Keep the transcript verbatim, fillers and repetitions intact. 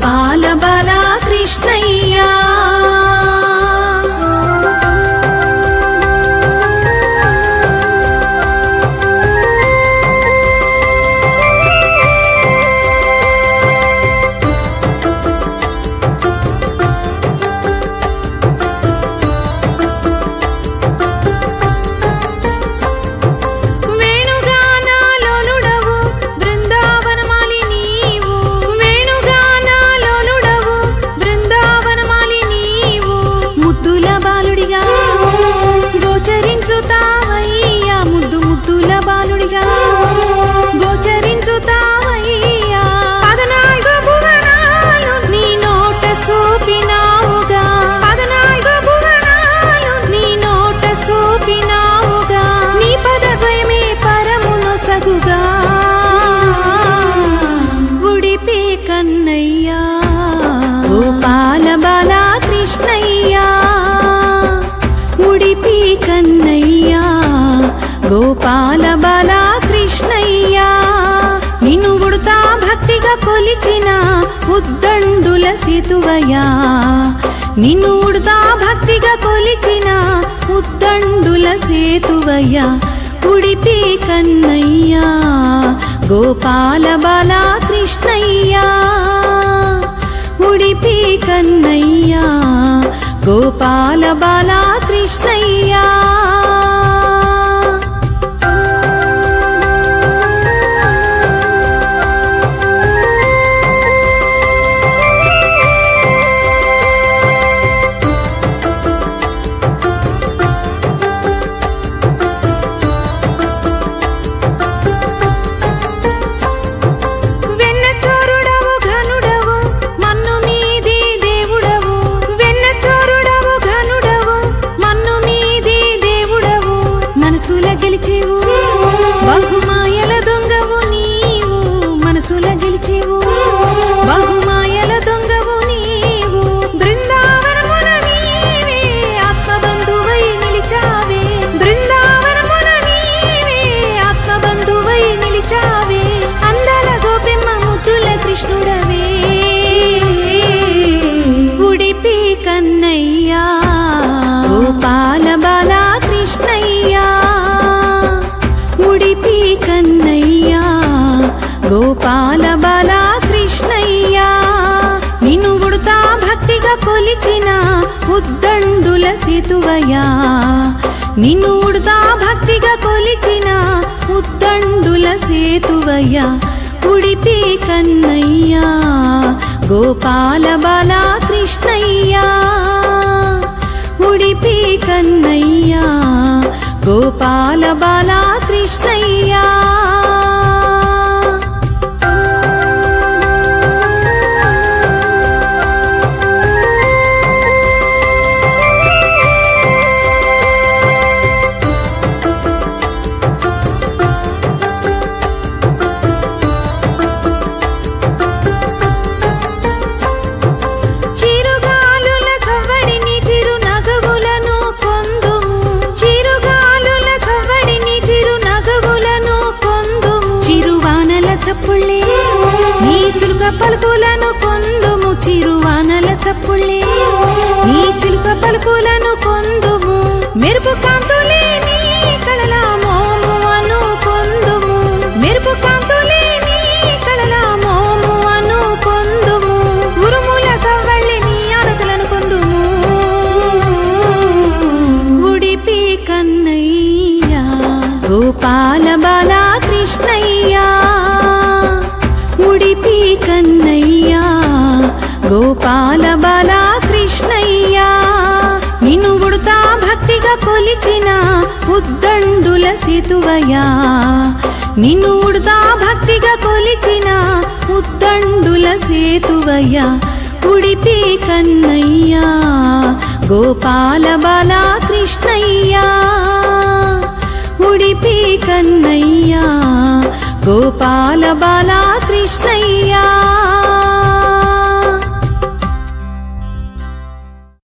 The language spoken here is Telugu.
గోపాల బాల కృష్ణయ్య గోపాల బాల కృష్ణయ్య ముడిపి కన్నయ్య గోపాల బాల కృష్ణయ్య నిన్ను ఉడతా భక్తిగా కొలిచిన ఉద్దండుల సేతువయ్యా నిన్ను ఉడతా భక్తిగా కొలిచిన ఉద్దండుల సేతువయ్యా ఉడిపి కన్నయ్య గోపాల బాల కృష్ణయ్య ఉడిపి కన్నయ్య గోపాల బాల కృష్ణయ్య బహుమాయల దొంగవు నీవు మనసుల గెలిచేవు బహుమాయల దొంగవు నీవు బృందావనమున నీవే ఆత్మబంధువై నిలిచావే బృందావనమున నీవే ఆత్మబంధువై నిలిచావే అందల గోపెమ్మ ముద్దుల కృష్ణుడవే ఉడిపి కన్నయ్య గోపాల బాల కృష్ణయ్య ఉడిపి కన్నయ్య గోపాల బాల కృష్ణయ్య నిన్ను ఉడతా భక్తిగా కొలిచిన ఉద్దండుల సేతువయ్యా నిన్ను ఉడతా భక్తిగా కొలిచిన ఉద్దండుల సేతువయ్యా ఉడిపి కన్నయ్య గోపాల బాల కృష్ణయ్య ఉడిపి కన్నయ్య గోపాల బాల కృష్ణయ్య చప్పుళ్ళే నీ చిలుక పలుకులను కొందుము చిరువానల చప్పుళ్ళే నీ చిలుక పలుకులను కొందుము మెరుపు కాంతులే నీ కళల మోము అను కొందుము మెరుపు కాంతులే నీ కళల మోము అను కొందుము ఉరుముల సవ్వళ్ళి నీ ఆనతులను కొందుము ఉడిపి కన్నయ్య గోపాల బాల కృష్ణయ్య ఉడిపి కన్నయ్య గోపాల బాల కృష్ణయ్య నిన్ను ఉడతా భక్తిగా కొలిచిన ఉద్దండుల సేతువయ్యా నిన్ను ఉడతా భక్తిగా కొలిచిన ఉద్దండుల సేతువయ్యా ఉడిపి కన్నయ్య గోపాల బాల కృష్ణయ్య ఉడిపి కన్నయ్య గోపాల బాల కృష్ణయ్య